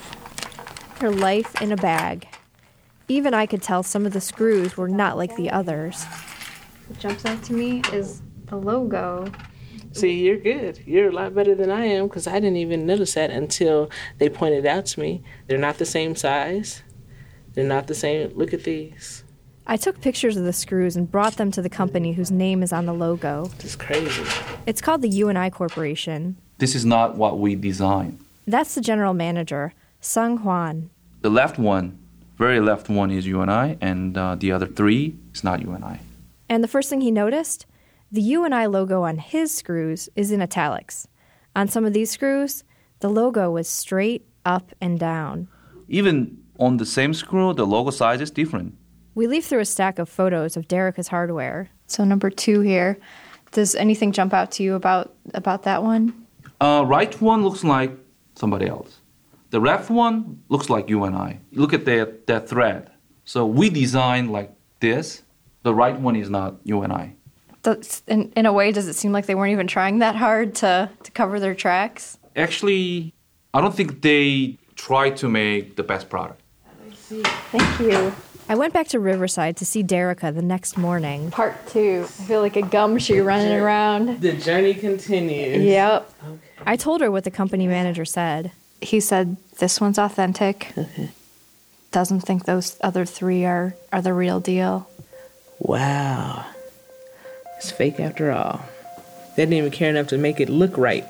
Speaker 7: Her life in a bag. Even I could tell some of the screws were not like the others.
Speaker 8: What jumps out to me is the logo.
Speaker 23: See, you're good. You're a lot better than I am, because I didn't even notice that until they pointed out to me. They're not the same size. They're not the same. Look at these.
Speaker 7: I took pictures of the screws and brought them to the company whose name is on the logo.
Speaker 23: It's crazy.
Speaker 7: It's called the U N I Corporation.
Speaker 1: This is not what we designed.
Speaker 7: That's the general manager, Sung Hwan.
Speaker 1: The left one, very left one is U N I, and uh, the other three is not U N I.
Speaker 7: And the first thing he noticed? The U N I logo on his screws is in italics. On some of these screws, the logo was straight up and down.
Speaker 1: Even on the same screw, the logo size is different.
Speaker 7: We leaf through a stack of photos of Derica's hardware.
Speaker 8: So number two here, does anything jump out to you about, about that one?
Speaker 1: Uh, right one looks like somebody else. The left one looks like U N I. Look at that, that thread. So we designed like this. The right one is not U N I.
Speaker 8: That's, in, in a way, does it seem like they weren't even trying that hard to, to cover their tracks?
Speaker 1: Actually, I don't think they tried to make the best product.
Speaker 8: Thank you.
Speaker 7: I went back to Riverside to see Derica the next morning.
Speaker 8: Part two. I feel like a gumshoe running around.
Speaker 23: The journey continues.
Speaker 8: Yep.
Speaker 23: Okay.
Speaker 7: I told her what the company manager said.
Speaker 8: He said, this one's authentic.
Speaker 23: Okay.
Speaker 8: Doesn't think those other three are, are the real deal.
Speaker 23: Wow. It's fake after all. They didn't even care enough to make it look right.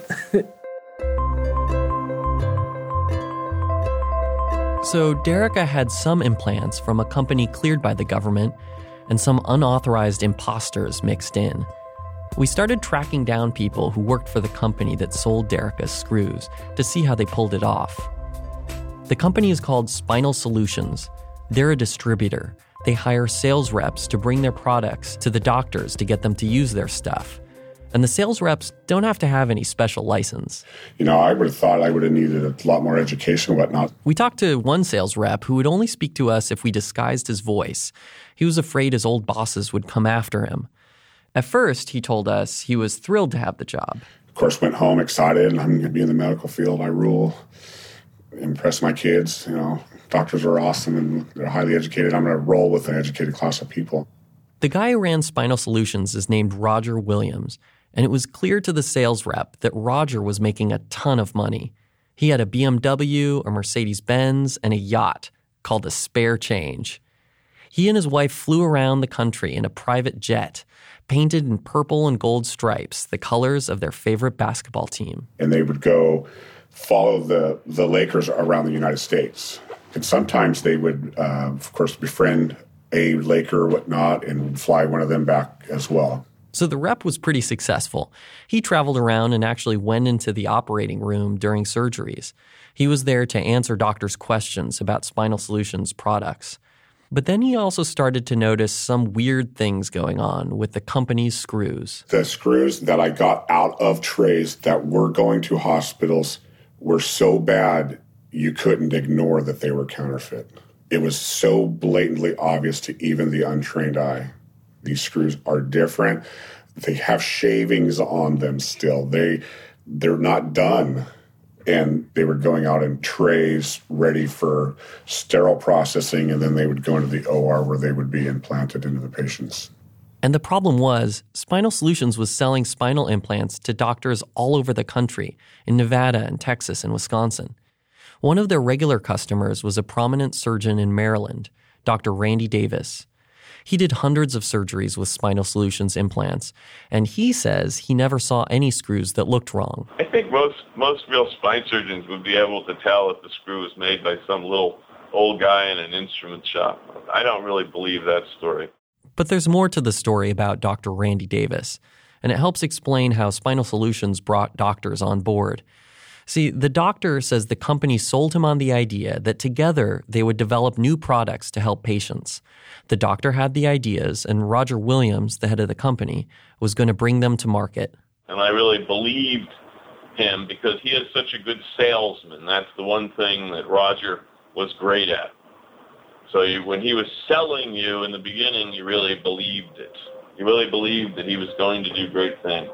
Speaker 21: So Derica had some implants from a company cleared by the government and some unauthorized imposters mixed in. We started tracking down people who worked for the company that sold Derica's screws to see how they pulled it off. The company is called Spinal Solutions. They're a distributor. They hire sales reps to bring their products to the doctors to get them to use their stuff. And the sales reps don't have to have any special license.
Speaker 3: You know, I would have thought I would have needed a lot more education and whatnot.
Speaker 21: We talked to one sales rep who would only speak to us if we disguised his voice. He was afraid his old bosses would come after him. At first, he told us he was thrilled to have the job.
Speaker 3: Of course, went home excited. I'm going to be in the medical field. I rule. Impress my kids, you know. Doctors are awesome and they're highly educated. I'm going to roll with an educated class of people.
Speaker 21: The guy who ran Spinal Solutions is named Roger Williams, and it was clear to the sales rep that Roger was making a ton of money. He had a B M W, a Mercedes-Benz, and a yacht called the Spare Change. He and his wife flew around the country in a private jet, painted in purple and gold stripes, the colors of their favorite basketball team.
Speaker 3: And they would go follow the, the Lakers around the United States. And sometimes they would, uh, of course, befriend a Laker or whatnot and fly one of them back as well.
Speaker 21: So the rep was pretty successful. He traveled around and actually went into the operating room during surgeries. He was there to answer doctors' questions about Spinal Solutions products. But then he also started to notice some weird things going on with the company's screws.
Speaker 3: The screws that I got out of trays that were going to hospitals were so bad you couldn't ignore that they were counterfeit. It was so blatantly obvious to even the untrained eye. These screws are different. They have shavings on them still. They, they're not done. And they were going out in trays ready for sterile processing, and then they would go into the O R where they would be implanted into the patients.
Speaker 21: And the problem was, Spinal Solutions was selling spinal implants to doctors all over the country, in Nevada and Texas and Wisconsin. One of their regular customers was a prominent surgeon in Maryland, Doctor Randy Davis. He did hundreds of surgeries with Spinal Solutions implants, and he says he never saw any screws that looked wrong.
Speaker 5: I think most most real spine surgeons would be able to tell if the screw was made by some little old guy in an instrument shop. I don't really believe that story.
Speaker 21: But there's more to the story about Doctor Randy Davis, and it helps explain how Spinal Solutions brought doctors on board. See, the doctor says the company sold him on the idea that together they would develop new products to help patients. The doctor had the ideas, and Roger Williams, the head of the company, was going to bring them to market.
Speaker 5: And I really believed him because he is such a good salesman. That's the one thing that Roger was great at. So you, when he was selling you in the beginning, you really believed it. You really believed that he was going to do great things.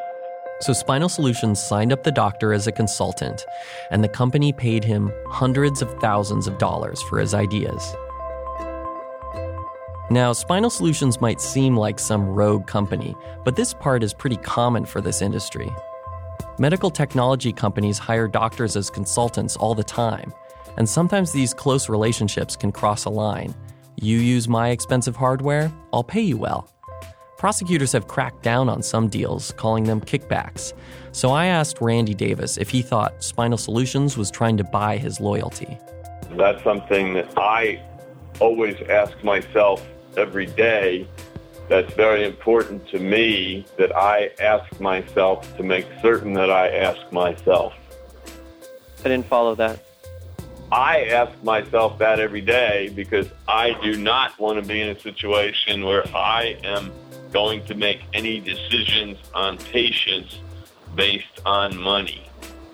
Speaker 21: So Spinal Solutions signed up the doctor as a consultant, and the company paid him hundreds of thousands of dollars for his ideas. Now, Spinal Solutions might seem like some rogue company, but this part is pretty common for this industry. Medical technology companies hire doctors as consultants all the time, and sometimes these close relationships can cross a line. You use my expensive hardware, I'll pay you well. Prosecutors have cracked down on some deals, calling them kickbacks. So I asked Randy Davis if he thought Spinal Solutions was trying to buy his loyalty.
Speaker 5: That's something that I always ask myself every day. That's very important to me, that I ask myself to make certain that I ask myself.
Speaker 9: I didn't follow that.
Speaker 5: I ask myself that every day because I do not want to be in a situation where I am going to make any decisions on patients based on money.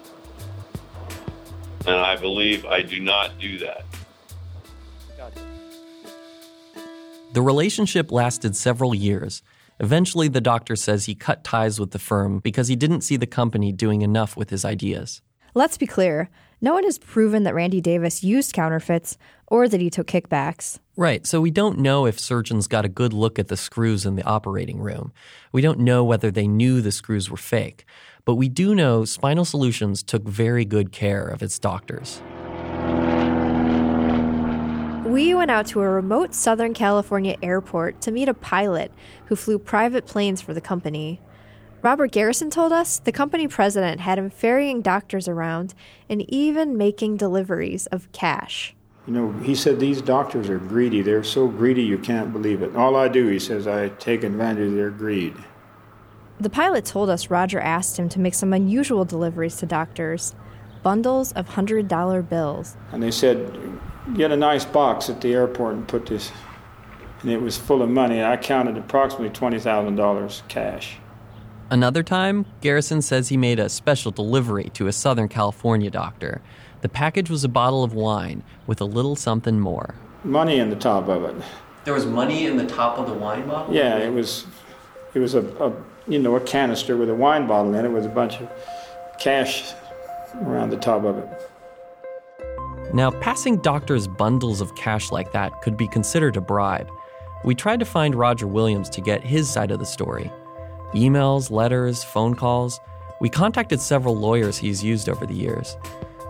Speaker 5: And I believe I do not do that.
Speaker 21: The relationship lasted several years. Eventually, the doctor says he cut ties with the firm because he didn't see the company doing enough with his ideas.
Speaker 7: Let's be clear. No one has proven that Randy Davis used counterfeits or that he took kickbacks.
Speaker 21: Right, so we don't know if surgeons got a good look at the screws in the operating room. We don't know whether they knew the screws were fake. But we do know Spinal Solutions took very good care of its doctors.
Speaker 7: We went out to a remote Southern California airport to meet a pilot who flew private planes for the company. Robert Garrison told us the company president had him ferrying doctors around and even making deliveries of cash.
Speaker 13: You know, he said these doctors are greedy. They're so greedy you can't believe it. All I do, he says, I take advantage of their greed.
Speaker 7: The pilot told us Roger asked him to make some unusual deliveries to doctors, bundles of one hundred dollar bills.
Speaker 13: And they said, get a nice box at the airport and put this. And it was full of money. I counted approximately twenty thousand dollars cash.
Speaker 21: Another time, Garrison says he made a special delivery to a Southern California doctor. The package was a bottle of wine with a little something more.
Speaker 13: Money in the top of it.
Speaker 21: There was money in the top of the wine bottle?
Speaker 13: Yeah, it was it was a, a you know, a canister with a wine bottle in it with a bunch of cash around the top of it.
Speaker 21: Now, passing doctors bundles of cash like that could be considered a bribe. We tried to find Roger Williams to get his side of the story. Emails, letters, phone calls. We contacted several lawyers he's used over the years.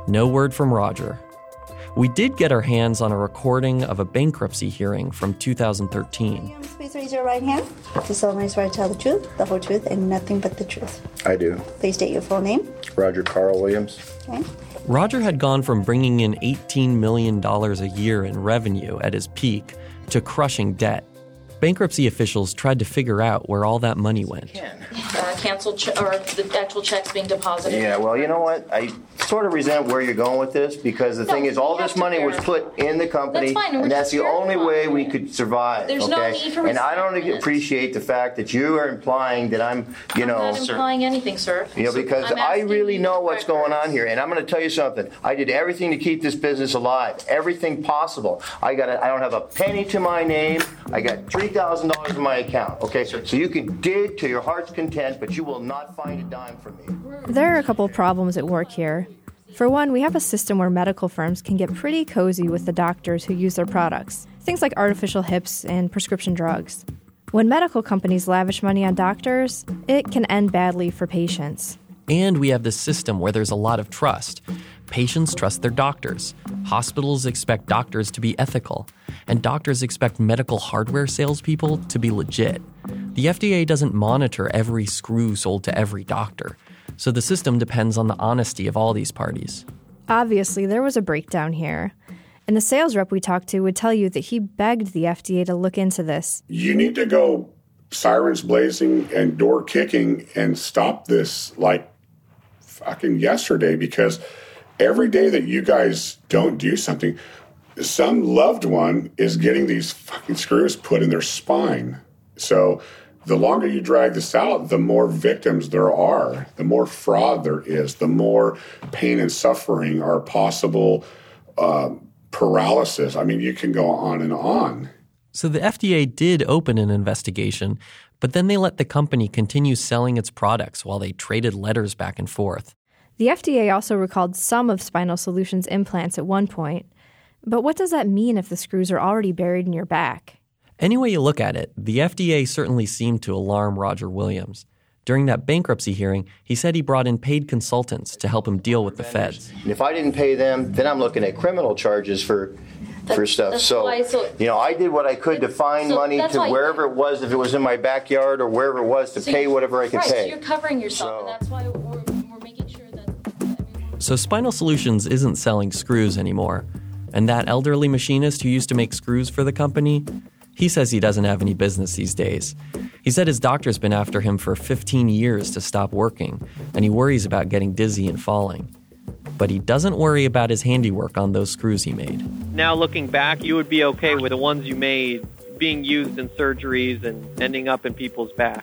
Speaker 21: No word from Roger. We did get our hands on a recording of a bankruptcy hearing from two thousand thirteen.
Speaker 10: Please raise your right hand. Do solemnly swear to tell the truth, the whole truth, and nothing but the truth.
Speaker 11: I do.
Speaker 10: Please state your full name.
Speaker 11: Roger Carl Williams.
Speaker 10: Okay.
Speaker 21: Roger had gone from bringing in eighteen million dollars a year in revenue at his peak to crushing debt. Bankruptcy officials tried to figure out where all that money went.
Speaker 12: Uh, cancel che- or the actual checks being deposited.
Speaker 11: Yeah, well, you know what? I sort of resent where you're going with this because the
Speaker 12: No,
Speaker 11: thing is all
Speaker 12: we have
Speaker 11: this
Speaker 12: to
Speaker 11: money was
Speaker 12: verify.
Speaker 11: put in the company,
Speaker 12: That's fine, and we're
Speaker 11: and that's
Speaker 12: just
Speaker 11: the only way
Speaker 12: verifying
Speaker 11: we
Speaker 12: it.
Speaker 11: could survive.
Speaker 12: There's
Speaker 11: okay?
Speaker 12: no need for
Speaker 11: And I don't
Speaker 12: resentment.
Speaker 11: appreciate the fact that you are implying that I'm, you
Speaker 12: I'm
Speaker 11: know,
Speaker 12: not implying anything, sir.
Speaker 11: you know,
Speaker 12: So
Speaker 11: because
Speaker 12: I'm
Speaker 11: I
Speaker 12: asking
Speaker 11: really
Speaker 12: you
Speaker 11: know
Speaker 12: the
Speaker 11: what's
Speaker 12: correct
Speaker 11: going on here, and I'm going to tell you something. I did everything to keep this business alive, everything possible. I got, a, I don't have a penny to my name. I got three thousand dollars in my account. Okay, so you can dig to your heart's content, but you will not find a dime from me.
Speaker 7: There are a couple of problems at work here. For one, we have a system where medical firms can get pretty cozy with the doctors who use their products. Things like artificial hips and prescription drugs. When medical companies lavish money on doctors, it can end badly for patients.
Speaker 21: And we have this system where there's a lot of trust. Patients trust their doctors. Hospitals expect doctors to be ethical. And doctors expect medical hardware salespeople to be legit. The F D A doesn't monitor every screw sold to every doctor. So the system depends on the honesty of all these parties.
Speaker 7: Obviously, there was a breakdown here. And the sales rep we talked to would tell you that he begged the F D A to look into this.
Speaker 3: You need to go sirens blazing and door kicking and stop this like fucking yesterday, because every day that you guys don't do something, some loved one is getting these fucking screws put in their spine. So the longer you drag this out, the more victims there are, the more fraud there is, the more pain and suffering are possible, uh, paralysis. I mean, you can go on and on.
Speaker 21: So the F D A did open an investigation, but then they let the company continue selling its products while they traded letters back and forth.
Speaker 7: The F D A also recalled some of Spinal Solutions implants at one point. But what does that mean if the screws are already buried in your back?
Speaker 21: Any way you look at it, the F D A certainly seemed to alarm Roger Williams. During that bankruptcy hearing, he said he brought in paid consultants to help him deal with the feds.
Speaker 11: And if I didn't pay them, then I'm looking at criminal charges for for stuff.
Speaker 12: that's
Speaker 11: So,
Speaker 12: why- so-
Speaker 11: you know, I did what I could to find
Speaker 12: So
Speaker 11: money
Speaker 12: that's
Speaker 11: to
Speaker 12: why-
Speaker 11: wherever it was, if it was in my backyard or wherever it was, to
Speaker 12: So
Speaker 11: pay
Speaker 12: you-
Speaker 11: whatever I could
Speaker 12: right,
Speaker 11: pay.
Speaker 12: So you're covering yourself, and that's why we're, we're making sure that...
Speaker 21: So Spinal Solutions isn't selling screws anymore. And that elderly machinist who used to make screws for the company, he says he doesn't have any business these days. He said his doctor's been after him for fifteen years to stop working, and he worries about getting dizzy and falling. But he doesn't worry about his handiwork on those screws he made.
Speaker 9: Now looking back, you would be okay with the ones you made being used in surgeries and ending up in people's backs?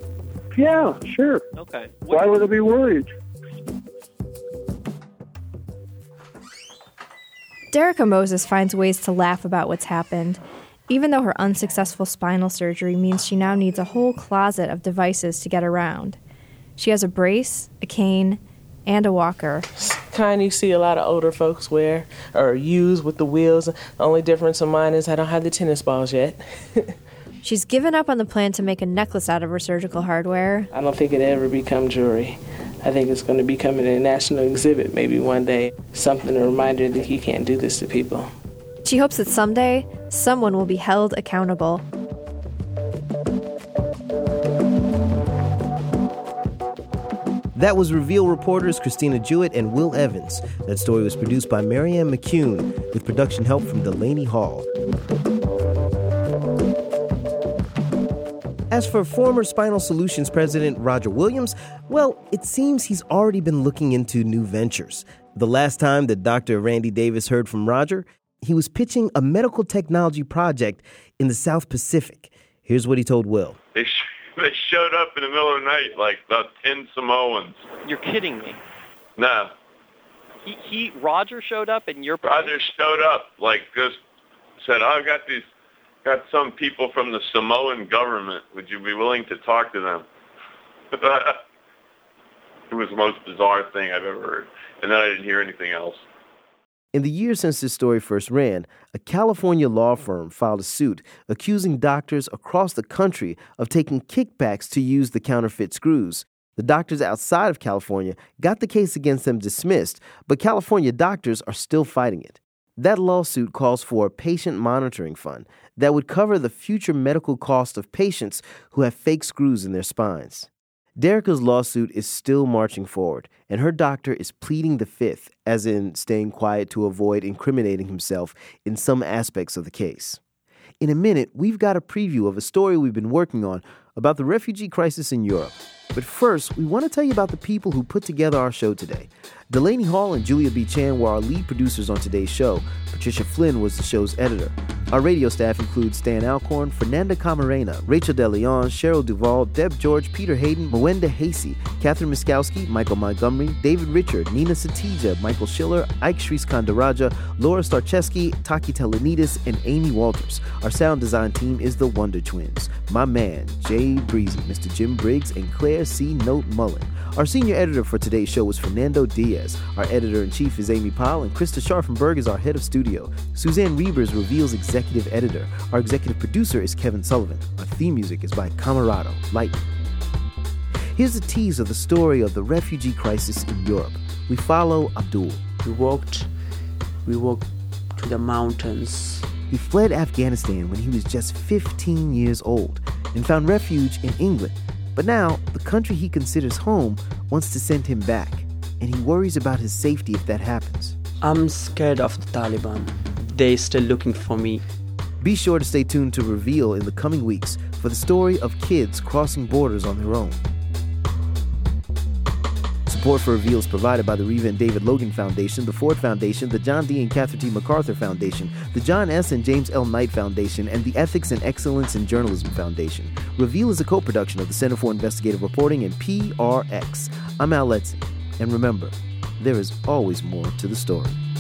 Speaker 22: Yeah, sure.
Speaker 9: Okay.
Speaker 22: Why would I be worried?
Speaker 7: Derica Moses finds ways to laugh about what's happened, even though her unsuccessful spinal surgery means she now needs a whole closet of devices to get around. She has a brace, a cane, and a walker.
Speaker 23: Kind you see a lot of older folks wear or use with the wheels. The only difference of mine is I don't have the tennis balls yet.
Speaker 7: She's given up on the plan to make a necklace out of her surgical hardware.
Speaker 23: I don't think it'll ever become jewelry. I think it's going to become a national exhibit maybe one day. Something, a reminder that you can't do this to people.
Speaker 7: She hopes that someday, someone will be held accountable.
Speaker 2: That was Reveal reporters Christina Jewett and Will Evans. That story was produced by Marianne McCune with production help from Delaney Hall. As for former Spinal Solutions president Roger Williams, well, it seems he's already been looking into new ventures. The last time that Doctor Randy Davis heard from Roger, he was pitching a medical technology project in the South Pacific. Here's what he told Will.
Speaker 5: They, sh- they showed up in the middle of the night like about ten Samoans.
Speaker 9: You're kidding me.
Speaker 5: No.
Speaker 9: He, he Roger showed up and your
Speaker 5: Roger showed up, like just said, oh, I've got these, got some people from the Samoan government. Would you be willing to talk to them? It was the most bizarre thing I've ever heard. And then I didn't hear anything else.
Speaker 2: In the years since this story first ran, a California law firm filed a suit accusing doctors across the country of taking kickbacks to use the counterfeit screws. The doctors outside of California got the case against them dismissed, but California doctors are still fighting it. That lawsuit calls for a patient monitoring fund that would cover the future medical cost of patients who have fake screws in their spines. Derica's lawsuit is still marching forward, and her doctor is pleading the fifth, as in staying quiet to avoid incriminating himself in some aspects of the case. In a minute, we've got a preview of a story we've been working on about the refugee crisis in Europe. But first, we want to tell you about the people who put together our show today. Delaney Hall and Julia B. Chan were our lead producers on today's show. Patricia Flynn was the show's editor. Our radio staff includes Stan Alcorn, Fernanda Camarena, Rachel DeLeon, Cheryl Duvall, Deb George, Peter Hayden, Mwenda Hasey, Catherine Miskowski, Michael Montgomery, David Richard, Nina Satija, Michael Schiller, Ike Sriskandaraja, Laura Starcheski, Taki Telenidis, and Amy Walters. Our sound design team is the Wonder Twins. My man, Jay Breezy, Mister Jim Briggs, and Claire C. Note Mullen. Our senior editor for today's show was Fernando Diaz. Our editor-in-chief is Amy Powell, and Krista Scharfenberg is our head of studio. Suzanne Reavers reveals executive editor. Our executive producer is Kevin Sullivan. Our theme music is by Camarado, Lightning. Here's a tease of the story of the refugee crisis in Europe. We follow Abdul.
Speaker 14: We walked, we walked to the mountains.
Speaker 2: He fled Afghanistan when he was just fifteen years old and found refuge in England. But now, the country he considers home wants to send him back, and he worries about his safety if that happens.
Speaker 14: I'm scared of the Taliban. They're still looking for me.
Speaker 2: Be sure to stay tuned to Reveal in the coming weeks for the story of kids crossing borders on their own. Support for Reveal is provided by the Reva and David Logan Foundation, the Ford Foundation, the John D. and Catherine T. MacArthur Foundation, the John S. and James L. Knight Foundation, and the Ethics and Excellence in Journalism Foundation. Reveal is a co-production of the Center for Investigative Reporting and P R X. I'm Al Letson. And remember, there is always more to the story.